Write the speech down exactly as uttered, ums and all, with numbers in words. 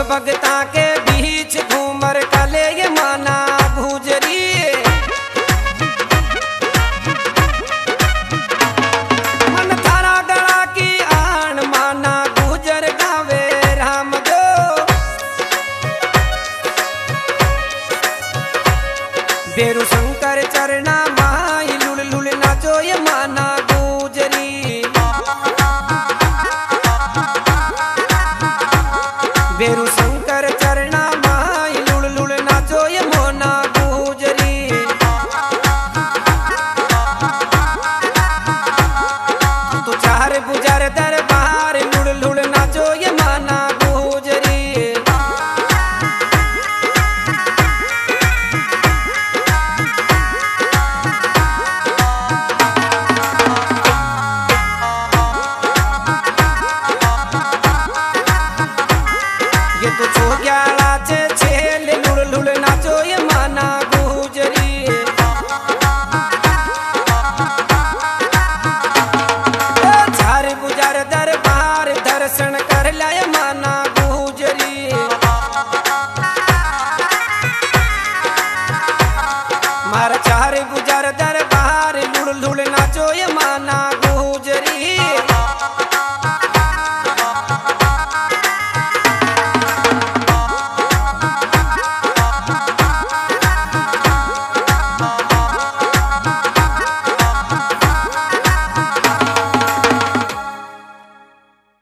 भगता के बीच घूमर कले ये माना गुजरी। मन थारा गला की आन माना गुजर गावे राम जो। बेरु शंकर चरना माई लुल लुल नाचो ये माना गुजरी। बेरु शंकर चरना माई लुल लुल नाचो ये मोना गुजरी। तू चार गुजर दरबार लुल लुल नाचो ये माना गुजरी। ये तो छो ग्याला चे छेल लुल लुल नाचो ये माना गुजरी। झार गुजर दरबार दर्शन कर लाए माना गुजरी। मार चार गुजर दरबार